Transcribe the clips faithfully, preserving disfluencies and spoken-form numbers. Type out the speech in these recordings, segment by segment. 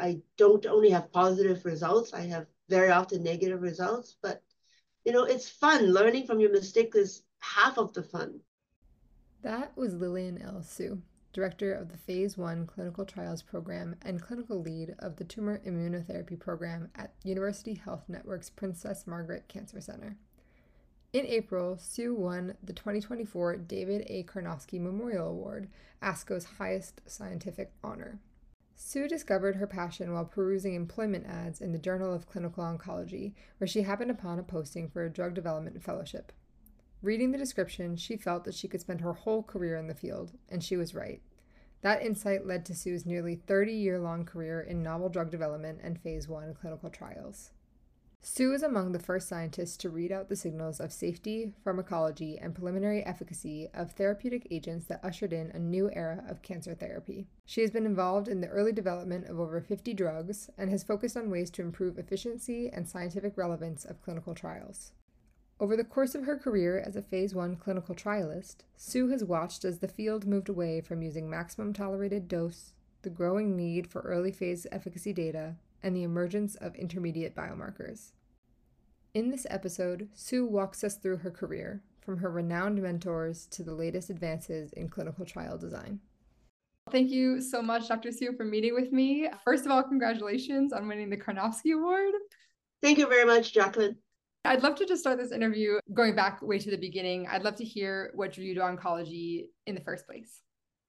I don't only have positive results, I have very often negative results, but you know, it's fun. Learning from your mistakes is half of the fun. That was Lillian L. Su, Director of the Phase one Clinical Trials Program and Clinical Lead of the Tumor Immunotherapy Program at University Health Network's Princess Margaret Cancer Center. In April, Su won the twenty twenty-four David A. Karnofsky Memorial Award, ASCO's highest scientific honor. Su discovered her passion while perusing employment ads in the Journal of Clinical Oncology, where she happened upon a posting for a drug development fellowship. Reading the description, she felt that she could spend her whole career in the field, and she was right. That insight led to Su's nearly thirty-year-long career in novel drug development and phase one clinical trials. Su is among the first scientists to read out the signals of safety, pharmacology, and preliminary efficacy of therapeutic agents that ushered in a new era of cancer therapy. She has been involved in the early development of over fifty drugs and has focused on ways to improve efficiency and scientific relevance of clinical trials. Over the course of her career as a phase one clinical trialist, Su has watched as the field moved away from using maximum tolerated dose, the growing need for early phase efficacy data, and the emergence of intermediate biomarkers. In this episode, Su walks us through her career, from her renowned mentors to the latest advances in clinical trial design. Thank you so much, Doctor Su, for meeting with me. First of all, congratulations on winning the Karnofsky Award. Thank you very much, Jacqueline. I'd love to just start this interview going back way to the beginning. I'd love to hear what drew you to oncology in the first place.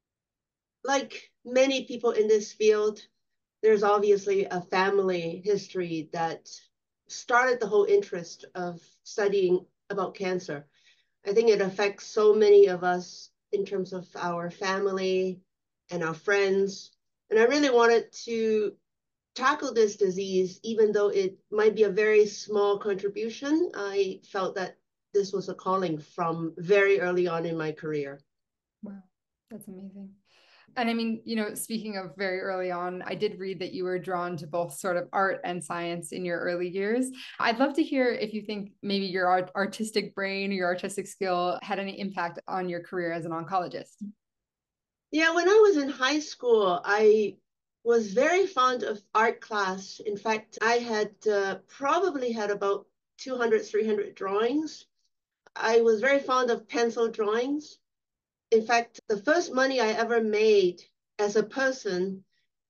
Like many people in this field, there's obviously a family history that started the whole interest of studying about cancer. I think it affects so many of us in terms of our family and our friends. And I really wanted to tackle this disease, even though it might be a very small contribution. I felt that this was a calling from very early on in my career. Wow, that's amazing. And I mean, you know, speaking of very early on, I did read that you were drawn to both sort of art and science in your early years. I'd love to hear if you think maybe your art- artistic brain or your artistic skill had any impact on your career as an oncologist. Yeah, when I was in high school, I was very fond of art class. In fact, I had uh, probably had about two hundred, three hundred drawings. I was very fond of pencil drawings. In fact, the first money I ever made as a person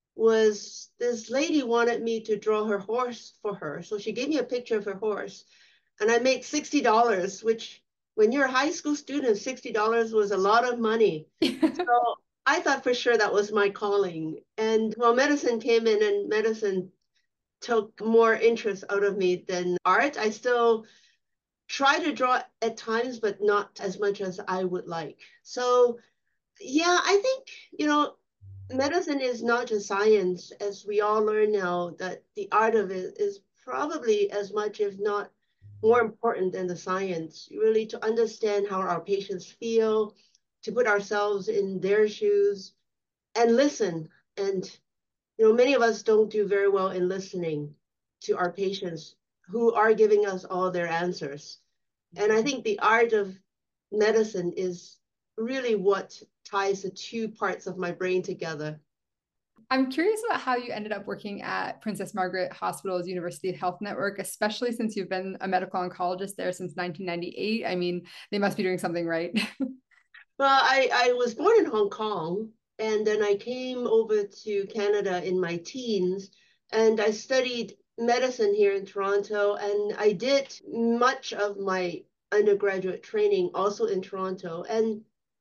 was this lady wanted me to draw her horse for her. So she gave me a picture of her horse, and I made sixty dollars, which when you're a high school student, sixty dollars was a lot of money. So I thought for sure that was my calling. And well, medicine came in and medicine took more interest out of me than art. I still try to draw at times, but not as much as I would like. So yeah, I think, you know, medicine is not just science, as we all learn now, that the art of it is probably as much, if not more important than the science, really to understand how our patients feel, to put ourselves in their shoes and listen. And, you know, many of us don't do very well in listening to our patients who are giving us all their answers. And I think the art of medicine is really what ties the two parts of my brain together. I'm curious about how you ended up working at Princess Margaret Hospital's University Health Network, especially since you've been a medical oncologist there since nineteen ninety-eight. I mean, they must be doing something right. Well, I, I was born in Hong Kong, and then I came over to Canada in my teens, and I studied medicine here in Toronto, and I did much of my undergraduate training also in Toronto. And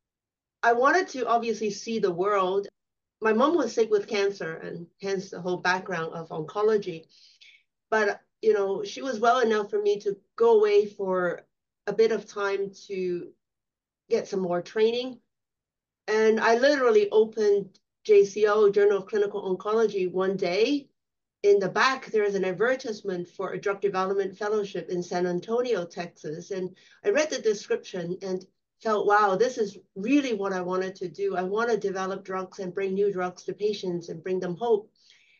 I wanted to obviously see the world. My mom was sick with cancer, and hence the whole background of oncology. But, you know, she was well enough for me to go away for a bit of time to get some more training. And I literally opened J C O, Journal of Clinical Oncology, one day. In the back, there is an advertisement for a drug development fellowship in San Antonio, Texas. And I read the description and felt, wow, this is really what I wanted to do. I want to develop drugs and bring new drugs to patients and bring them hope.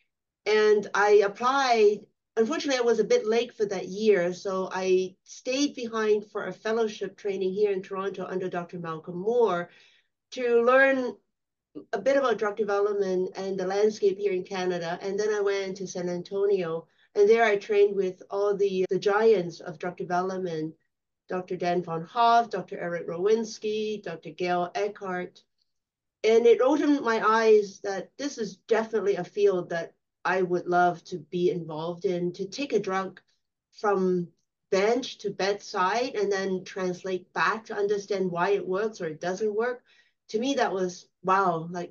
And I applied. Unfortunately, I was a bit late for that year, so I stayed behind for a fellowship training here in Toronto under Doctor Malcolm Moore to learn a bit about drug development and the landscape here in Canada. And then I went to San Antonio, and there I trained with all the, the giants of drug development, Doctor Dan von Hoff, Doctor Eric Rowinski, Doctor Gail Eckhart. And it opened my eyes that this is definitely a field that I would love to be involved in, to take a drug from bench to bedside and then translate back to understand why it works or it doesn't work. To me, that was wow. Like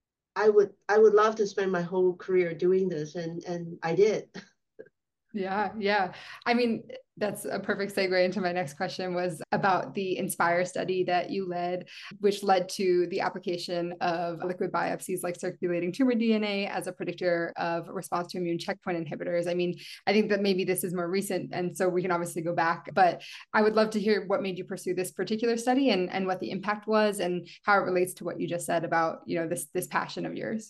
I would, I would love to spend my whole career doing this, and and I did. Yeah, yeah. I mean, that's a perfect segue into my next question was about the INSPIRE study that you led, which led to the application of liquid biopsies like circulating tumor D N A as a predictor of response to immune checkpoint inhibitors. I mean, I think that maybe this is more recent, and so we can obviously go back, but I would love to hear what made you pursue this particular study and, and what the impact was and how it relates to what you just said about, you know, this, this passion of yours.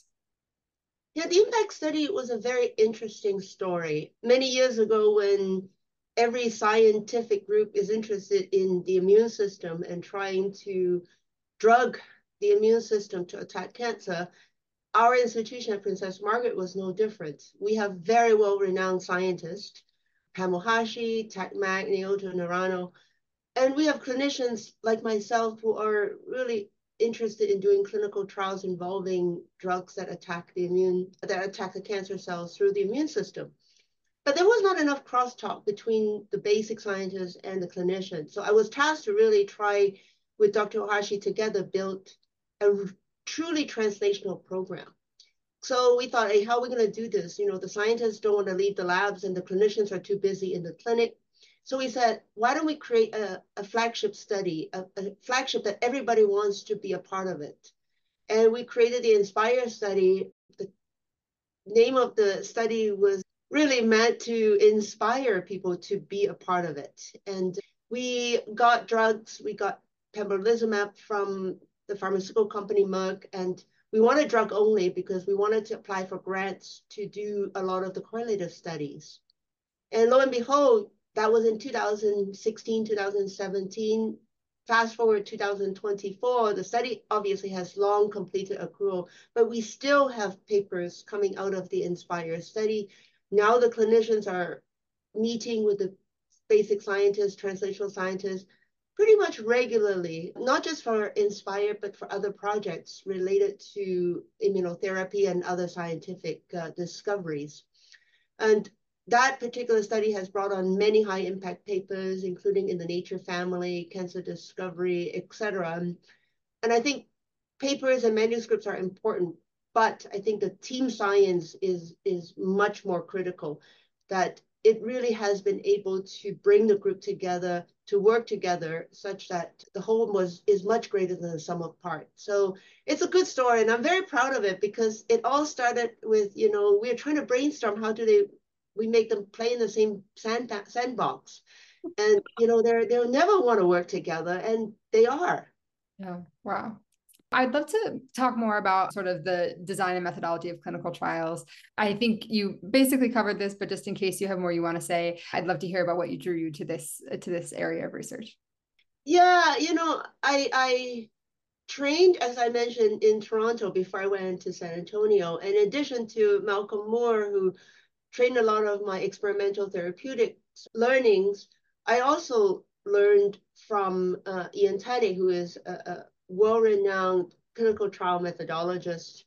Yeah, the impact study was a very interesting story. Many years ago, when every scientific group is interested in the immune system and trying to drug the immune system to attack cancer, our institution at Princess Margaret was no different. We have very well-renowned scientists, Pamela Hashi, Tak Mak, Naoto Narano, and we have clinicians like myself who are really interested in doing clinical trials involving drugs that attack the immune, that attack the cancer cells through the immune system. But there was not enough crosstalk between the basic scientists and the clinicians. So I was tasked to really try with Doctor Ohashi together build a truly translational program. So we thought, hey, how are we going to do this? You know, the scientists don't want to leave the labs and the clinicians are too busy in the clinic. So we said, why don't we create a, a flagship study, a, a flagship that everybody wants to be a part of it? And we created the INSPIRE study. The name of the study was really meant to inspire people to be a part of it. And we got drugs, we got pembrolizumab from the pharmaceutical company Merck, and we wanted drug only because we wanted to apply for grants to do a lot of the correlative studies. And lo and behold, that was in two thousand sixteen, two thousand seventeen. Fast forward two thousand twenty-four, the study obviously has long completed accrual, but we still have papers coming out of the INSPIRE study. Now the clinicians are meeting with the basic scientists, translational scientists, pretty much regularly, not just for INSPIRE, but for other projects related to immunotherapy and other scientific uh, discoveries. And that particular study has brought on many high impact papers, including in the Nature family, Cancer Discovery, et cetera. And I think papers and manuscripts are important, but I think the team science is, is much more critical, that it really has been able to bring the group together, to work together such that the whole was is much greater than the sum of parts. So it's a good story, and I'm very proud of it because it all started with, you know, we were trying to brainstorm how do they, we make them play in the same sand, sandbox. And, you know, they're, they'll never want to work together, and they are. Yeah. Wow. I'd love to talk more about sort of the design and methodology of clinical trials. I think you basically covered this, but just in case you have more you want to say, I'd love to hear about what you drew you to this to this area of research. Yeah, you know, I I trained, as I mentioned, in Toronto before I went to San Antonio. And in addition to Malcolm Moore, who trained a lot of my experimental therapeutics learnings, I also learned from uh, Ian Tidey, who is a, a well-renowned clinical trial methodologist.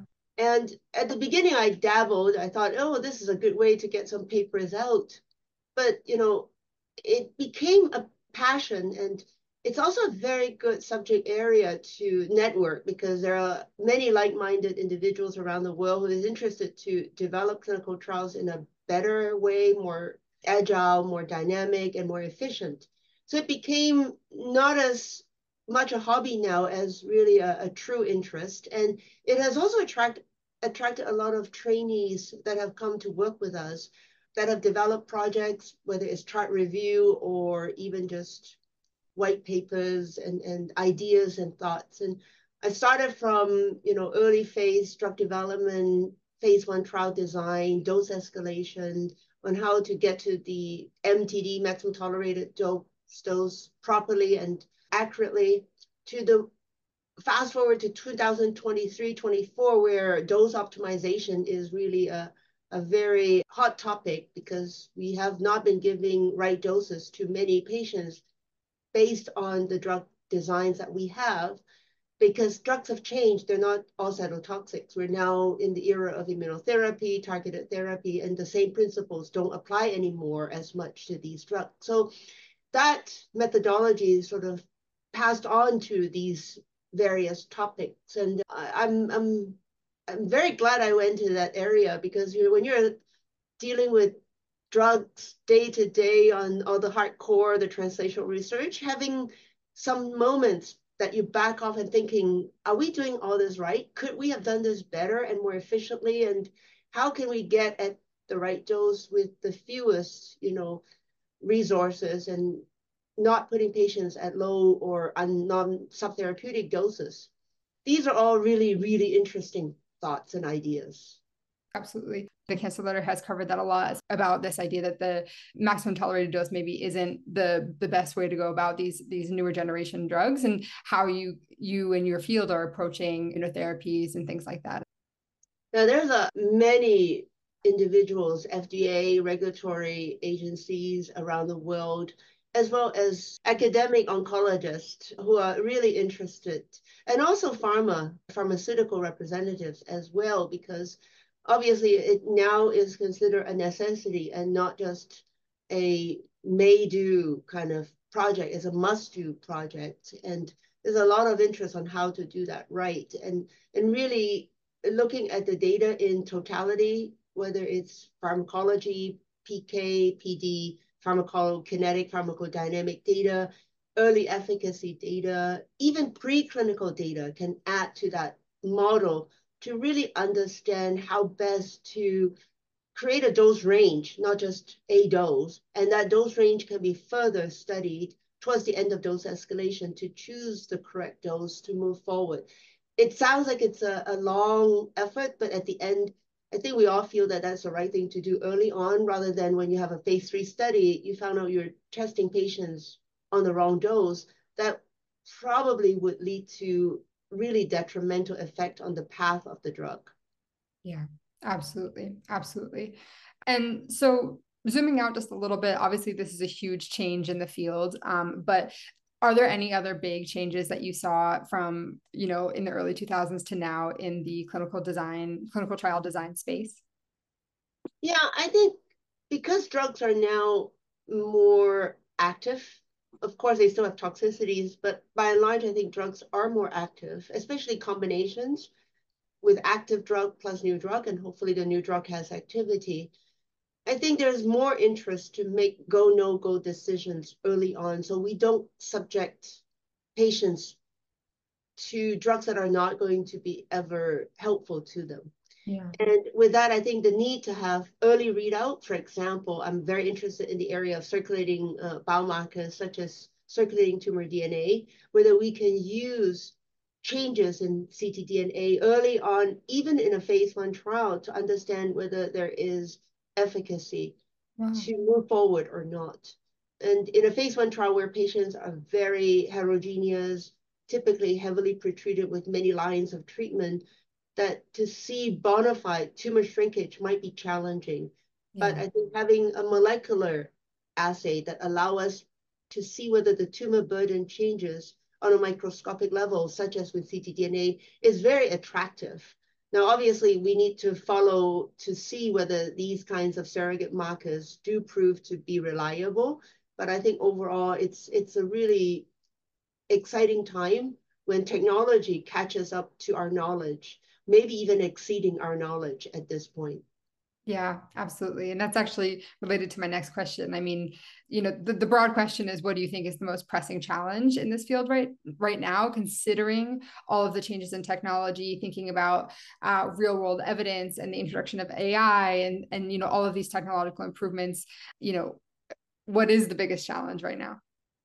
And at the beginning, I dabbled. I thought, oh, this is a good way to get some papers out. But, you know, it became a passion, and it's also a very good subject area to network because there are many like-minded individuals around the world who is interested to develop clinical trials in a better way, more agile, more dynamic, and more efficient. So it became not as much a hobby now as really a, a true interest. And it has also attract, attracted a lot of trainees that have come to work with us that have developed projects, whether it's chart review or even just white papers and, and ideas and thoughts. And I started from, you know, early phase drug development, phase one trial design, dose escalation, on how to get to the M T D, maximum tolerated dose, dose properly and accurately, to the fast forward to two thousand twenty-three, twenty-four, where dose optimization is really a, a very hot topic because we have not been giving right doses to many patients based on the drug designs that we have, because drugs have changed. They're not all cytotoxics. We're now in the era of immunotherapy, targeted therapy, and the same principles don't apply anymore as much to these drugs. So that methodology is sort of passed on to these various topics. And I, I'm, I'm, I'm very glad I went to that area, because you know, when you're dealing with drugs day to day on all the hardcore, the translational research, having some moments that you back off and thinking, are we doing all this right? Could we have done this better and more efficiently? And how can we get at the right dose with the fewest, you know, resources, and not putting patients at low or non-subtherapeutic doses? These are all really, really interesting thoughts and ideas. Absolutely. The cancer letter has covered that a lot, about this idea that the maximum tolerated dose maybe isn't the the best way to go about these these newer generation drugs, and how you you and your field are approaching immunotherapies and things like that. Now, there's a many individuals, F D A, regulatory agencies around the world, as well as academic oncologists who are really interested, and also pharma, pharmaceutical representatives as well, because obviously it now is considered a necessity and not just a may-do kind of project. It's a must-do project. And there's a lot of interest on how to do that right. And, and really looking at the data in totality, whether it's pharmacology, P K, P D, pharmacokinetic, pharmacodynamic data, early efficacy data, even preclinical data can add to that model to really understand how best to create a dose range, not just a dose. And that dose range can be further studied towards the end of dose escalation to choose the correct dose to move forward. It sounds like it's a, a long effort, but at the end, I think we all feel that that's the right thing to do early on, rather than when you have a phase three study, you found out you're testing patients on the wrong dose. That probably would lead to really detrimental effect on the path of the drug. Yeah, absolutely. Absolutely. And so zooming out just a little bit, obviously this is a huge change in the field, um, but are there any other big changes that you saw from, you know, in the early two thousands to now in the clinical design, clinical trial design space? Yeah, I think because drugs are now more active, of course, they still have toxicities, but by and large, I think drugs are more active, especially combinations with active drug plus new drug, and hopefully the new drug has activity. I think there's more interest to make go, no go decisions early on, so we don't subject patients to drugs that are not going to be ever helpful to them. Yeah. And with that, I think the need to have early readout, for example, I'm very interested in the area of circulating uh, biomarkers such as circulating tumor D N A, whether we can use changes in ctDNA early on, even in a phase one trial, to understand whether there is efficacy Wow. to move forward or not. And in a phase one trial where patients are very heterogeneous, typically heavily pretreated with many lines of treatment, that to see bona fide tumor shrinkage might be challenging. But Yeah. I think having a molecular assay that allow us to see whether the tumor burden changes on a microscopic level, such as with ctDNA, is very attractive. Now, obviously, we need to follow to see whether these kinds of surrogate markers do prove to be reliable. But I think overall, it's it's a really exciting time when technology catches up to our knowledge, maybe even exceeding our knowledge at this point. Yeah, absolutely. And that's actually related to my next question. I mean, you know, the, the broad question is, what do you think is the most pressing challenge in this field right right now, considering all of the changes in technology, thinking about uh, real world evidence and the introduction of A I and, and, you know, all of these technological improvements, you know, what is the biggest challenge right now?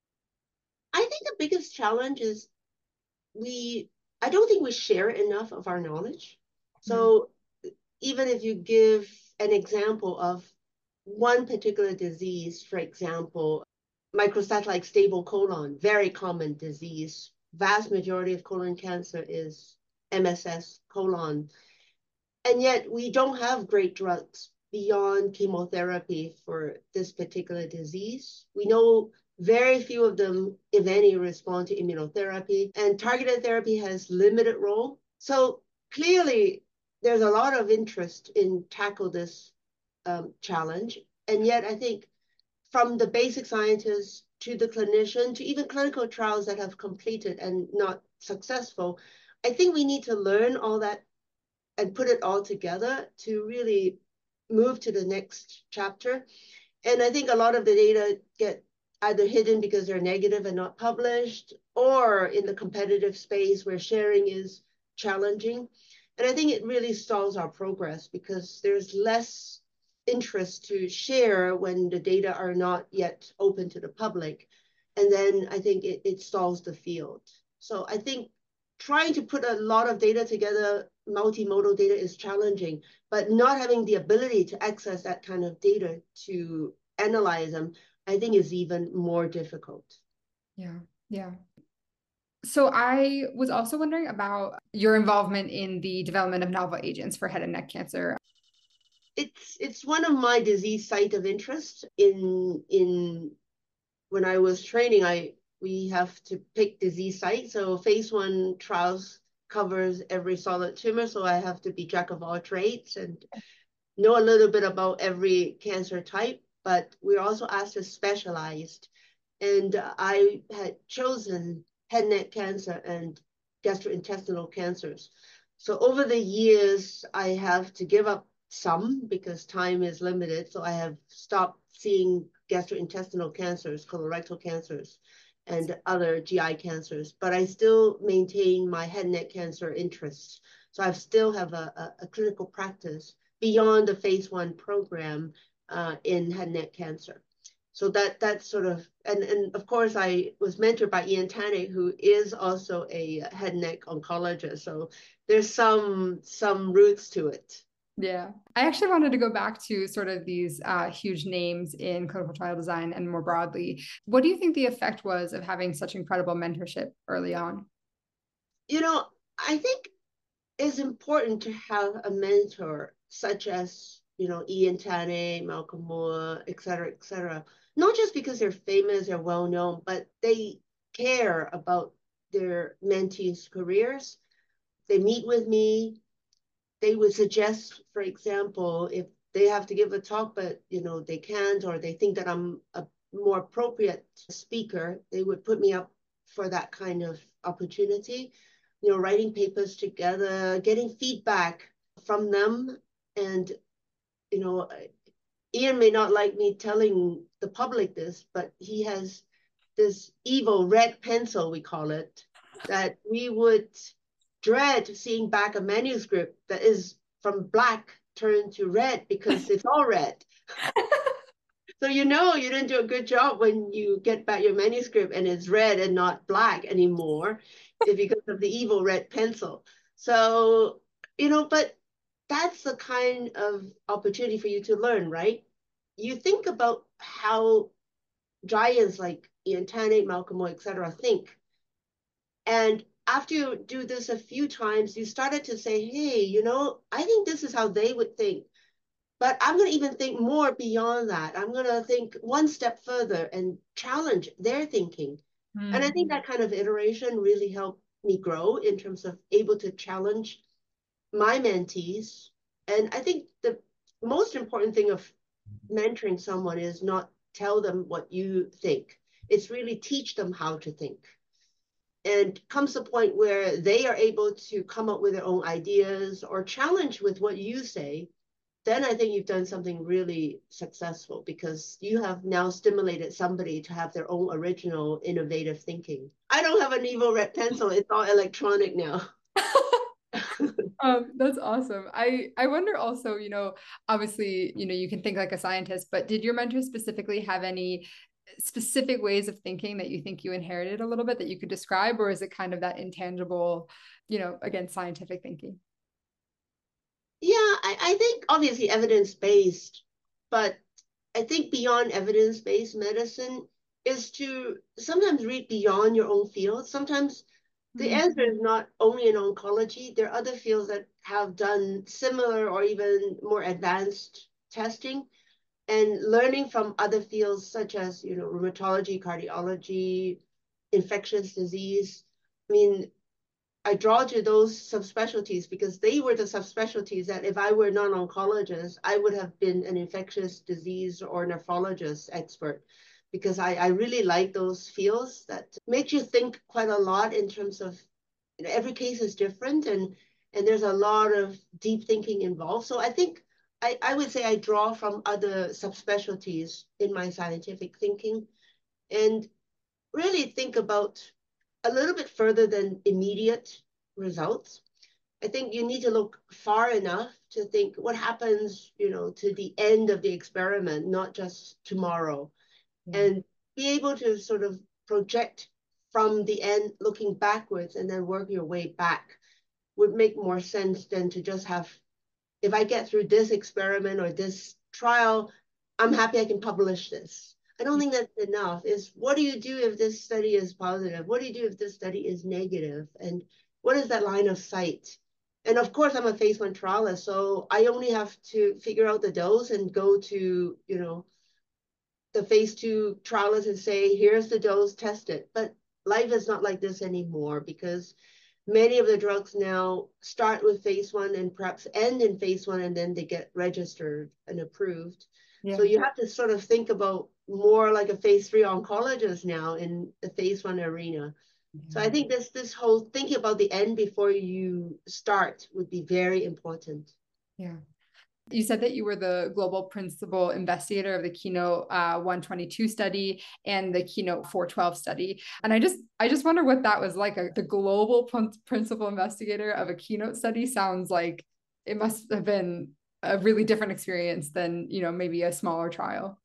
I think the biggest challenge is we, I don't think we share enough of our knowledge. Mm. So even if you give an example of one particular disease, for example, microsatellite stable colon, very common disease, vast majority of colon cancer is M S S colon. And yet we don't have great drugs beyond chemotherapy for this particular disease. We know very few of them, if any, respond to immunotherapy, and targeted therapy has limited role. So clearly, there's a lot of interest in tackle this um, challenge. And yet, I think from the basic scientists to the clinician to even clinical trials that have completed and not successful, I think we need to learn all that and put it all together to really move to the next chapter. And I think a lot of the data get either hidden because they're negative and not published, or in the competitive space where sharing is challenging. And I think it really stalls our progress because there's less interest to share when the data are not yet open to the public. And then I think it, it stalls the field. So I think trying to put a lot of data together, multimodal data, is challenging, but not having the ability to access that kind of data to analyze them, I think is even more difficult. Yeah, yeah. So I was also wondering about your involvement in the development of novel agents for head and neck cancer. It's it's one of my disease site of interest. In in when I was training, I we have to pick disease site. So phase one trials covers every solid tumor. So I have to be jack of all trades and know a little bit about every cancer type, but we're also asked to specialize. And I had chosen head and neck cancer and gastrointestinal cancers. So over the years, I have to give up some because time is limited. So I have stopped seeing gastrointestinal cancers, colorectal cancers, and other G I cancers, but I still maintain my head and neck cancer interests. So I still have a, a, a clinical practice beyond the phase one program uh, in head and neck cancer. So that that's sort of, and, and of course I was mentored by Ian Tannick, who is also a head and neck oncologist. So there's some some roots to it. Yeah. I actually wanted to go back to sort of these uh, huge names in clinical trial design and more broadly. What do you think the effect was of having such incredible mentorship early on? You know, I think it's important to have a mentor such as, you know, Ian Tannick, Malcolm Moore, et cetera, et cetera. Not just because they're famous, they're well known, but they care about their mentees' careers. They meet with me. They would suggest, for example, if they have to give a talk, but you know they can't, or they think that I'm a more appropriate speaker, they would put me up for that kind of opportunity. You know, writing papers together, getting feedback from them, and you know, Ian may not like me telling the public this, but he has this evil red pencil, we call it, that we would dread seeing back a manuscript that is from black turned to red because it's all red. So you know you didn't do a good job when you get back your manuscript and it's red and not black anymore because of the evil red pencil. So, you know, but that's the kind of opportunity for you to learn, right? You think about how giants like Ian Tannick, Malcolm Moore, et cetera, think. And after you do this a few times, you started to say, hey, you know, I think this is how they would think. But I'm going to even think more beyond that. I'm going to think one step further and challenge their thinking. Mm-hmm. And I think that kind of iteration really helped me grow in terms of able to challenge my mentees. And I think the most important thing of mentoring someone is not tell them what you think. It's really teach them how to think. And comes a point where they are able to come up with their own ideas or challenge with what you say, then I think you've done something really successful because you have now stimulated somebody to have their own original, innovative thinking. I don't have an evil red pencil. It's all electronic now. um, that's awesome. I, I wonder also, you know, obviously, you know, you can think like a scientist, but did your mentor specifically have any specific ways of thinking that you think you inherited a little bit that you could describe, or is it kind of that intangible, you know, again, scientific thinking? Yeah, I, I think obviously evidence-based, but I think beyond evidence-based medicine is to sometimes read beyond your own field. Sometimes The answer is not only in oncology. There are other fields that have done similar or even more advanced testing, and learning from other fields such as, you know, rheumatology, cardiology, infectious disease. I mean, I draw to those subspecialties because they were the subspecialties that if I were non-oncologist, I would have been an infectious disease or nephrologist expert, because I, I really like those fields that make you think quite a lot in terms of, you know, every case is different, and and there's a lot of deep thinking involved. So I think I, I would say I draw from other subspecialties in my scientific thinking, and really think about a little bit further than immediate results. I think you need to look far enough to think what happens, you know, to the end of the experiment, not just tomorrow, Yeah. and be able to sort of project from the end, looking backwards, and then work your way back would make more sense than to just have, if I get through this experiment or this trial, I'm happy I can publish this. I don't think that's enough. Is what do you do if this study is positive? What do you do if this study is negative? And what is that line of sight? And of course, I'm a phase one trialist, so I only have to figure out the dose and go to, you know, the phase two trialists and say, here's the dose, test it. But life is not like this anymore, because many of the drugs now start with phase one and perhaps end in phase one, and then they get registered and approved. Yeah. So you have to sort of think about more like a phase three oncologist now in the phase one arena. Yeah. So I think this this whole thinking about the end before you start would be very important. Yeah. You said that you were the global principal investigator of the Keynote uh, one twenty-two study and the Keynote four twelve study. And I just I just wonder what that was like. The global principal investigator of a Keynote study sounds like it must have been a really different experience than, you know, maybe a smaller trial.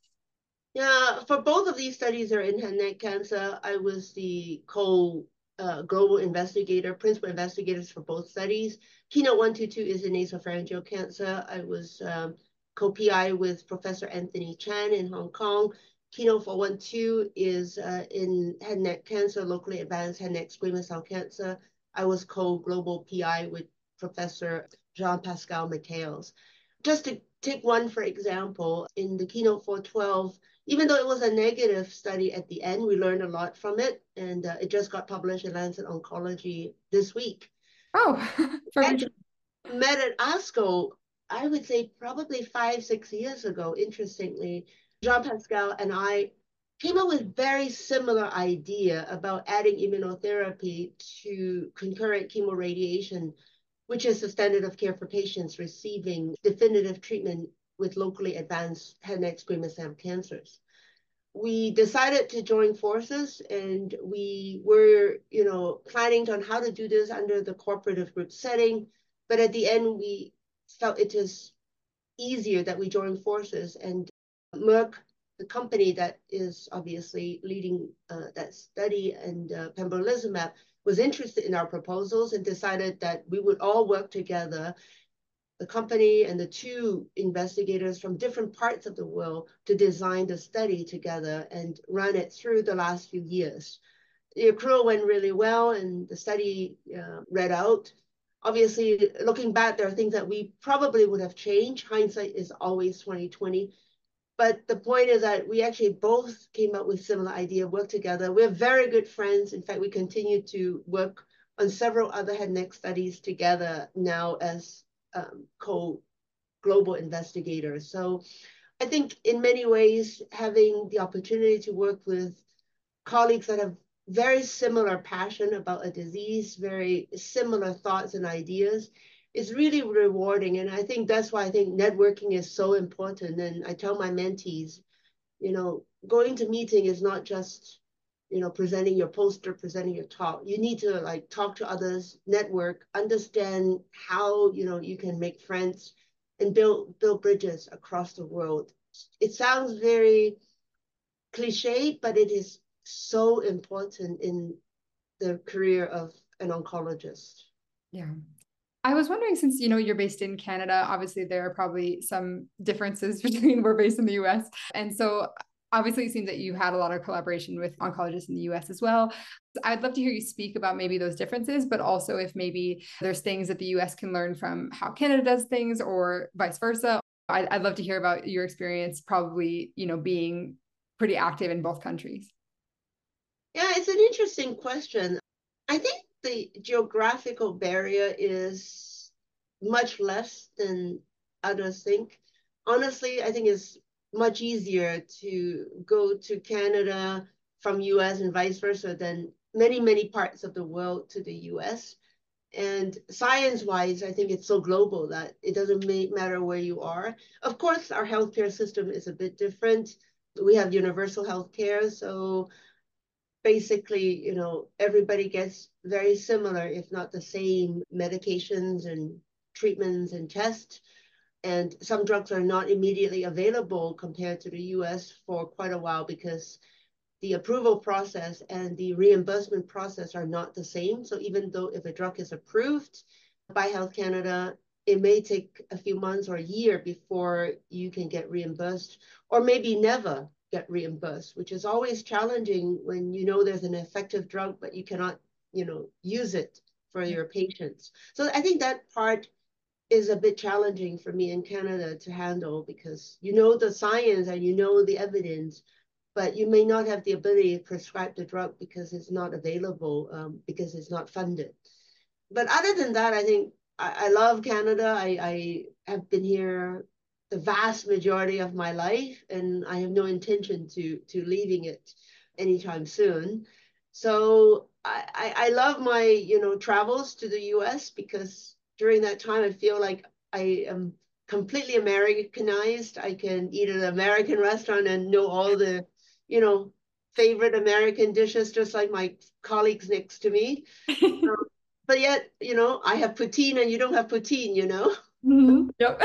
Yeah, for both of these studies are in head and neck cancer. I was the co uh, global investigator, principal investigators for both studies. Keynote one twenty-two is in nasopharyngeal cancer. I was um, co-P I with Professor Anthony Chan in Hong Kong. Keynote four twelve is uh, in head and neck cancer, locally advanced head and neck squamous cell cancer. I was co-global P I with Professor Jean-Pascal Mateos. Just to take one for example, in the Keynote four twelve, even though it was a negative study at the end, we learned a lot from it, and uh, it just got published in Lancet Oncology this week. Oh, actually met at ASCO, I would say probably five, six years ago, interestingly. Jean-Pascal and I came up with very similar idea about adding immunotherapy to concurrent chemoradiation, which is the standard of care for patients receiving definitive treatment with locally advanced head and neck squamous cell cancers. We decided to join forces, and we were, you know, planning on how to do this under the cooperative group setting. But at the end, we felt it is easier that we join forces, and Merck, the company that is obviously leading uh, that study, and uh, pembrolizumab, was interested in our proposals and decided that we would all work together, the company and the two investigators from different parts of the world, to design the study together and run it through the last few years. The accrual went really well, and the study uh, read out. Obviously, looking back, there are things that we probably would have changed. Hindsight is always twenty twenty. But the point is that we actually both came up with similar idea, work together. We're very good friends. In fact, we continue to work on several other head and neck studies together now as um, co-global investigators. So I think in many ways, having the opportunity to work with colleagues that have very similar passion about a disease, very similar thoughts and ideas, is really rewarding. And I think that's why I think networking is so important. And I tell my mentees, you know, going to meeting is not just, you know, presenting your poster, presenting your talk. You need to like talk to others, network, understand how, you know, you can make friends and build build bridges across the world. It sounds very cliche, but it is so important in the career of an oncologist. Yeah. I was wondering, since, you know, you're based in Canada, obviously there are probably some differences between we're based in the U S. And so obviously it seems that you had a lot of collaboration with oncologists in the U S as well. I'd love to hear you speak about maybe those differences, but also if maybe there's things that the U S can learn from how Canada does things or vice versa. I'd, I'd love to hear about your experience, probably, you know, being pretty active in both countries. Yeah, it's an interesting question. I think the geographical barrier is much less than others think. Honestly, I think it's much easier to go to Canada from U S and vice versa than many, many parts of the world to the U S. And science-wise, I think it's so global that it doesn't matter where you are. Of course, our healthcare system is a bit different. We have universal healthcare, so basically, you know, everybody gets very similar, if not the same, medications and treatments and tests. And some drugs are not immediately available compared to the U S for quite a while because the approval process and the reimbursement process are not the same. So even though if a drug is approved by Health Canada, it may take a few months or a year before you can get reimbursed, or maybe never get reimbursed, which is always challenging when you know there's an effective drug, but you cannot, you know, use it for your patients. So I think that part is a bit challenging for me in Canada to handle because you know the science and you know the evidence, but you may not have the ability to prescribe the drug because it's not available, um, because it's not funded. But other than that, I think I, I love Canada. I, I have been here the vast majority of my life, and I have no intention to to leaving it anytime soon. So I, I, I love my, you know, travels to the U S because during that time I feel like I am completely Americanized. I can eat at an American restaurant and know all the, you know, favorite American dishes, just like my colleagues next to me. Um, but yet, you know, I have poutine and you don't have poutine, you know? Mhm. Yep.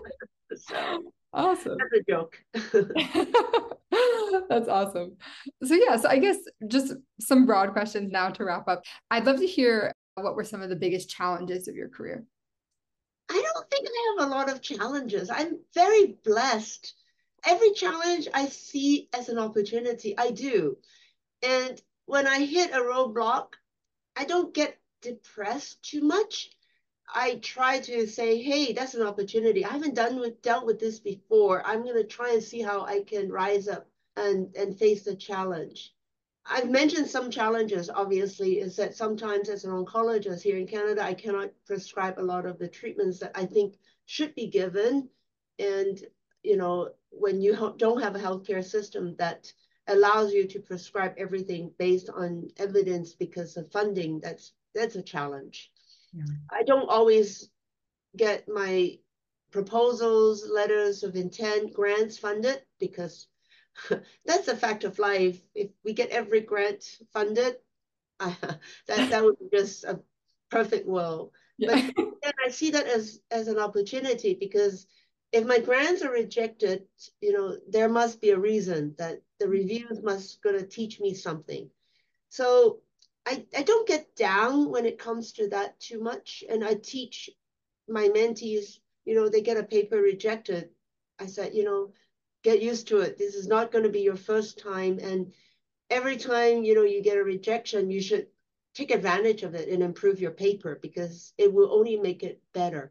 So Awesome. that's a joke. That's awesome. So yeah, so I guess just some broad questions now to wrap up. I'd love to hear what were some of the biggest challenges of your career? I don't think I have a lot of challenges. I'm very blessed. Every challenge I see as an opportunity, I do. And when I hit a roadblock, I don't get depressed too much. I try to say, hey, that's an opportunity. I haven't done with dealt with this before. I'm going to try and see how I can rise up and and face the challenge. I've mentioned some challenges, obviously, is that sometimes as an oncologist here in Canada, I cannot prescribe a lot of the treatments that I think should be given. And, you know, when you don't have a healthcare system that allows you to prescribe everything based on evidence because of funding, that's that's a challenge. Yeah. I don't always get my proposals, letters of intent, grants funded because that's a fact of life. If we get every grant funded, uh, that that would be just a perfect world. But Yeah. then I see that as as an opportunity because if my grants are rejected, you know, there must be a reason that the reviews must gonna teach me something. So I, I don't get down when it comes to that too much. And I teach my mentees, you know, they get a paper rejected. I said, you know, get used to it. This is not going to be your first time. And every time, you know, you get a rejection, you should take advantage of it and improve your paper because it will only make it better.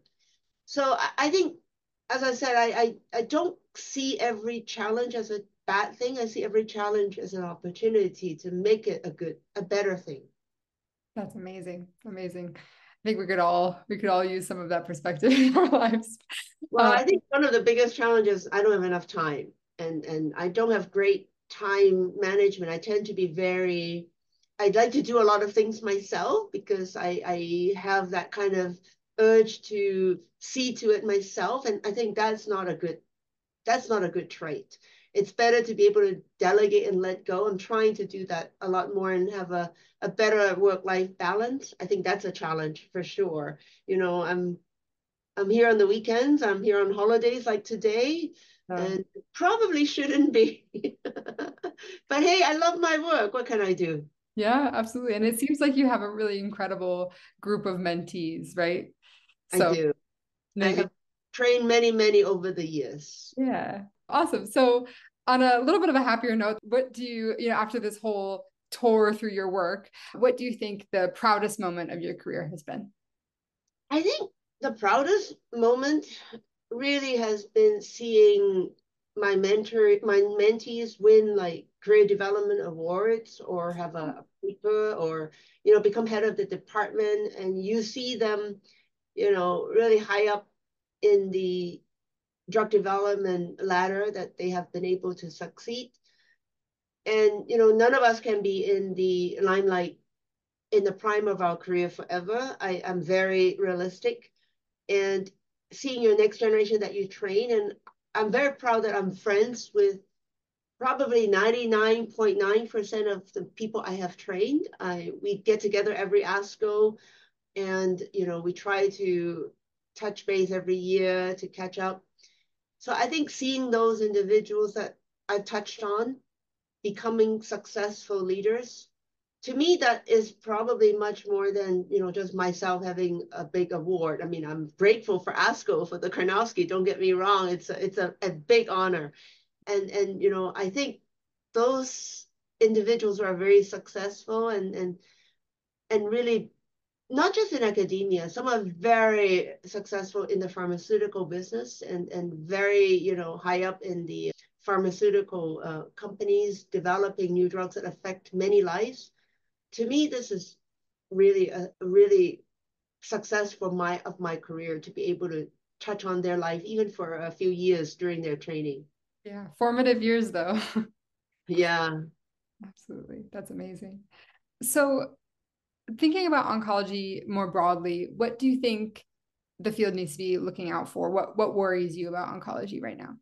So I, I think, as I said, I, I, I don't see every challenge as a bad thing. I see every challenge as an opportunity to make it a good, a better thing. That's amazing. Amazing. I think we could all we could all use some of that perspective in our lives. Well, Uh, I think one of the biggest challenges, I don't have enough time and and I don't have great time management. I tend to be very, I'd like to do a lot of things myself because I I have that kind of urge to see to it myself. And I think that's not a good, that's not a good trait. It's better to be able to delegate and let go. I'm trying to do that a lot more and have a, a better work-life balance. I think that's a challenge for sure. You know, I'm I'm here on the weekends, I'm here on holidays like today, uh, and probably shouldn't be. But hey, I love my work. What can I do? yeah, absolutely. And it seems like you have a really incredible group of mentees, right? I So do. I maybe, have trained many, many over the years. yeah, awesome. So on a little bit of a happier note, what do you, you know, after this whole tore through your work, what do you think the proudest moment of your career has been? I think the proudest moment really has been seeing my mentor, my mentees win like career development awards or have a paper or, you know, become head of the department, and you see them, you know, really high up in the drug development ladder that they have been able to succeed. And, you know, none of us can be in the limelight in the prime of our career forever. I am very realistic, and seeing your next generation that you train. And I'm very proud that I'm friends with probably ninety-nine point nine percent of the people I have trained. I we get together every ASCO, and you know we try to touch base every year to catch up. So I think seeing those individuals that I've touched on becoming successful leaders, to me, that is probably much more than, you know, just myself having a big award. I mean, I'm grateful for ASCO, for the Karnofsky, don't get me wrong. It's a, it's a, a big honor. And, and, you know, I think those individuals are very successful and, and, and really not just in academia, some are very successful in the pharmaceutical business and, and very, you know, high up in the pharmaceutical uh, companies developing new drugs that affect many lives. To me, this is really a really success for my of my career to be able to touch on their life even for a few years during their training. Yeah, formative years though. Yeah. Absolutely. That's amazing. So thinking about oncology more broadly, what do you think the field needs to be looking out for? What what worries you about oncology right now?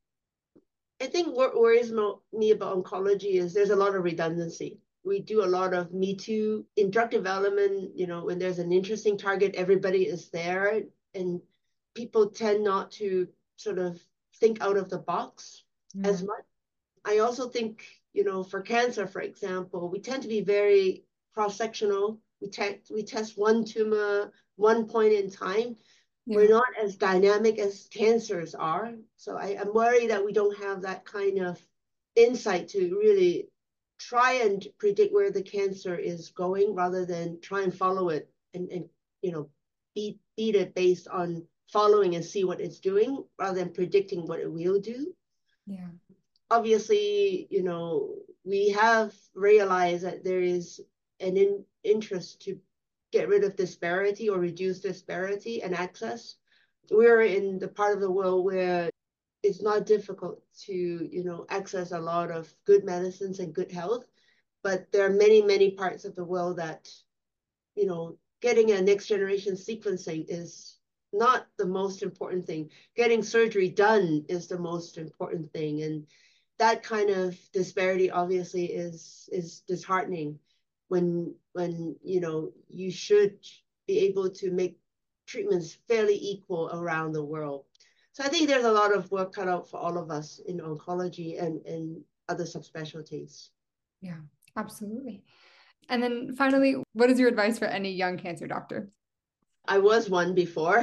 I think what worries me about oncology is there's a lot of redundancy. We do a lot of Me Too in drug development. You know, when there's an interesting target, everybody is there, and people tend not to sort of think out of the box yeah. as much. I also think, you know, for cancer, for example, we tend to be very cross-sectional. We, te- we test one tumor, one point in time. Yeah. We're not as dynamic as cancers are. So I, I'm worried that we don't have that kind of insight to really try and predict where the cancer is going rather than try and follow it and, and you know, beat, beat it based on following and see what it's doing rather than predicting what it will do. Yeah. Obviously, you know, we have realized that there is an in, interest to get rid of disparity or reduce disparity and access. We're in the part of the world where it's not difficult to, you know, access a lot of good medicines and good health, but there are many, many parts of the world that, you know, getting a next generation sequencing is not the most important thing. Getting surgery done is the most important thing. And that kind of disparity obviously is is disheartening when when you know you should be able to make treatments fairly equal around the world. So I think there's a lot of work cut out for all of us in oncology and, and other subspecialties. Yeah, absolutely. And then finally, what is your advice for any young cancer doctor? I was one before.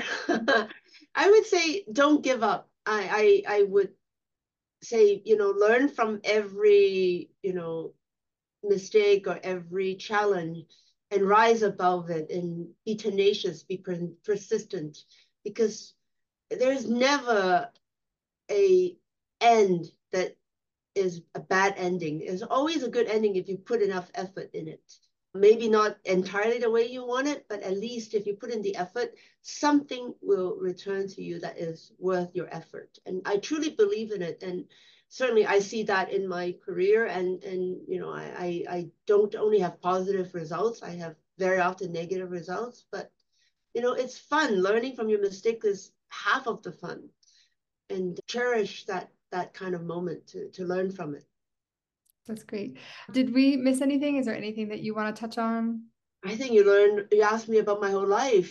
I would say don't give up. I, I I would say, you know, learn from every, you know, mistake or every challenge and rise above it and be tenacious, be per- persistent, because there's never a end that is a bad ending. There's always a good ending if you put enough effort in it. Maybe not entirely the way you want it, but at least if you put in the effort, something will return to you that is worth your effort. And I truly believe in it. And certainly I see that in my career. And, and you know, I, I, I don't only have positive results, I have very often negative results, but, you know, it's fun. Learning from your mistake is half of the fun. And cherish that, that kind of moment to, to learn from it. That's great. Did we miss anything? Is there anything that you want to touch on? I think you learned, you asked me about my whole life.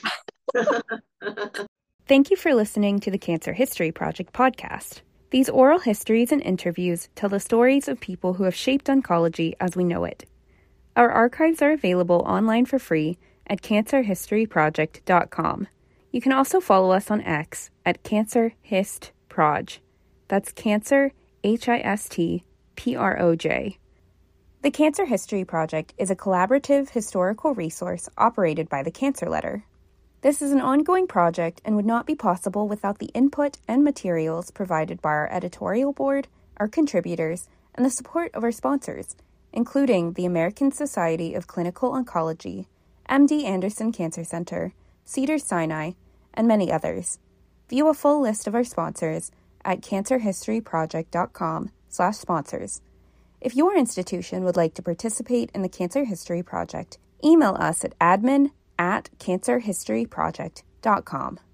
Thank you for listening to the Cancer History Project podcast. These oral histories and interviews tell the stories of people who have shaped oncology as we know it. Our archives are available online for free at cancer history project dot com. You can also follow us on X at cancerhistproj. That's cancer, H I S T, P R O J. The Cancer History Project is a collaborative historical resource operated by the Cancer Letter. This is an ongoing project and would not be possible without the input and materials provided by our editorial board, our contributors, and the support of our sponsors, including the American Society of Clinical Oncology, M D Anderson Cancer Center, Cedars-Sinai, and many others. View a full list of our sponsors at cancerhistoryproject.com slash sponsors. If your institution would like to participate in the Cancer History Project, email us at admin at cancerhistoryproject dot com.